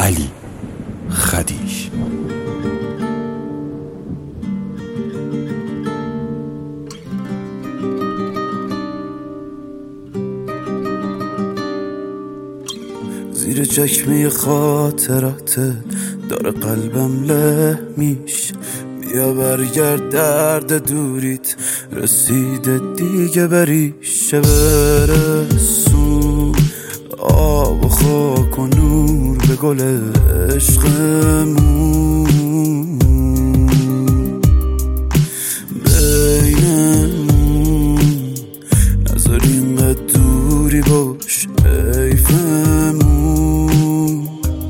علی خدیج. زیر چکمه خاطراتت داره قلبم له میشه. بیا برگرد، درد دوریت رسیده دیگه، بریشه برسون آب و خاک و نور به گل عشقمون. بینمون نذار اینقدر دوری باش حیفمون.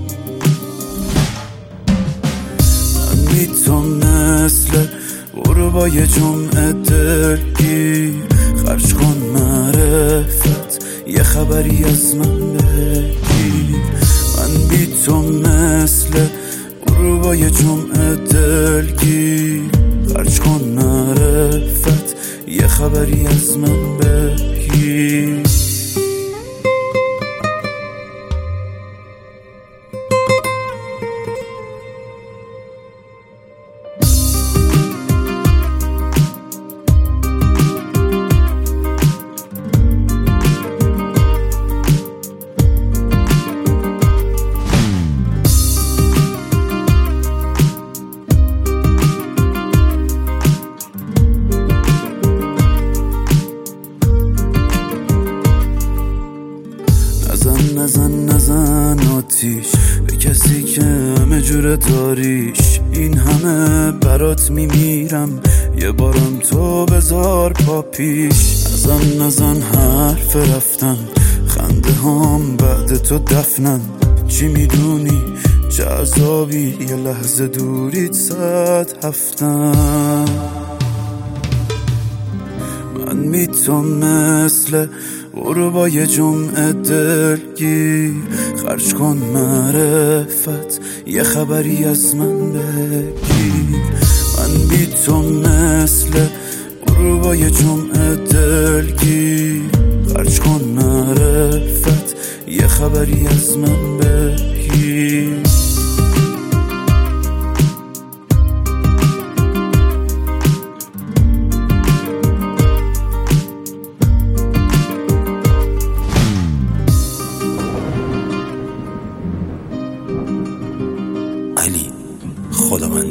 من بی تو مثل غروبای جمعه دلگیر، خرج کن معرفت یه خبری از من بگیر. من بی تو مثل غروبای جمعه دلگیر، خرج کن معرفت یه خبری از من بگیر. نزن آتیش به کسی که همه جوره داریش. این همه برات میمیرم، یه بارم تو بذار پا پیش. نزن حرف رفتن، خنده هام بعد تو دفنن. چی میدونی چه عذابی یه لحظه دوریت 100 هفتن. من بی تو مثل غروبای جمعه دلگیر، خرج کن معرفت یه خبری از من بگیر. من بی تو مثل غروبای جمعه دلگیر، خرج کن معرفت یه خبری از من بگیر. علی خداوند.